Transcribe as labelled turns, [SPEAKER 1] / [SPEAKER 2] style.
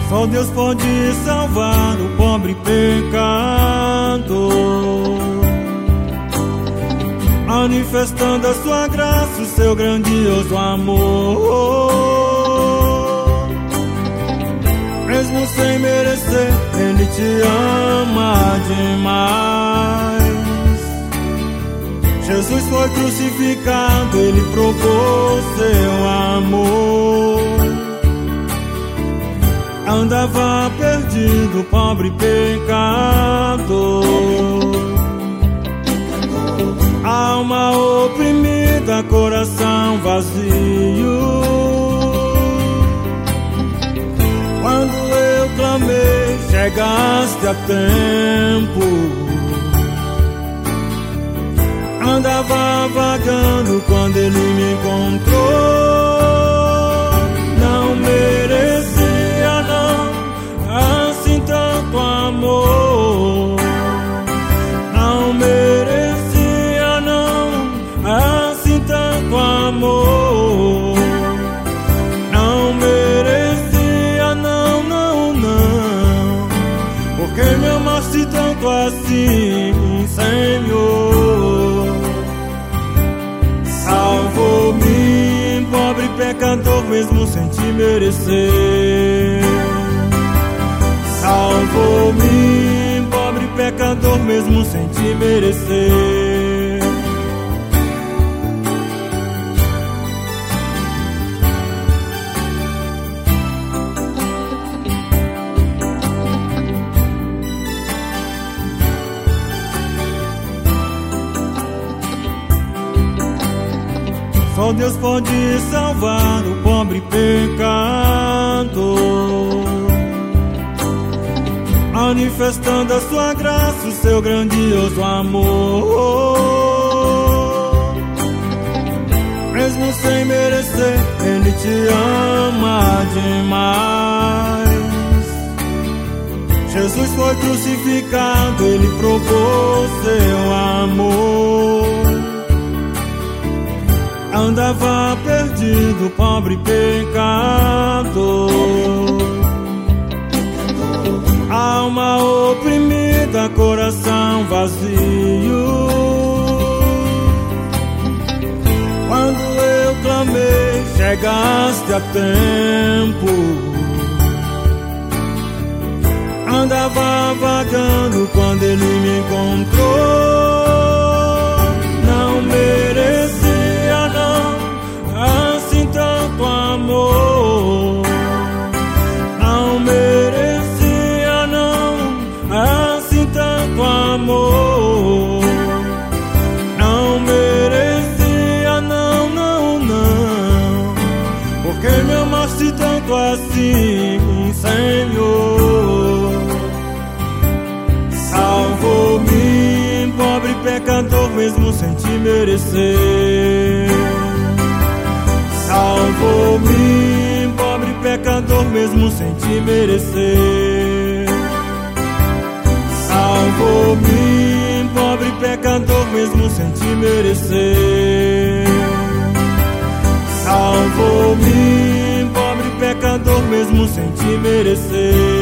[SPEAKER 1] Só Deus pode salvar o pobre pecador, manifestando a sua graça, o seu grandioso amor. Mesmo sem merecer, Ele te ama demais. Jesus foi crucificado, Ele provou seu amor. Andava perdido, pobre pecador, alma oprimida, coração vazio. Quando eu clamei, chegaste a tempo. Andava vagando quando Ele me encontrou. Não merecia não, assim tanto amor. Não merecia não, assim tanto amor. Não merecia não, não, não. Porque me amaste tanto assim, Senhor. Salvou-me, pobre pecador, mesmo sem te merecer. Salvou-me, pobre pecador, mesmo sem te merecer. Só Deus pode salvar o pobre pecador, manifestando a sua graça, o seu grandioso amor. Mesmo sem merecer, Ele te ama demais. Jesus foi crucificado, Ele provou seu amor. Andava perdido, pobre pecador, alma oprimida, coração vazio. Quando eu clamei, chegaste a tempo. Andava vagando quando Ele me encontrou. Não merecia não, assim tanto amor. Não merecia não, assim tanto amor. Não merecia não, não, não. Porque me amaste tanto assim, Senhor. Salvou-me, pobre pecador, mesmo sem te merecer. Salvou-me, pobre pecador, mesmo sem te merecer. Salvou-me, pobre pecador, mesmo sem te merecer. Salvou-me, pobre pecador, mesmo sem te merecer.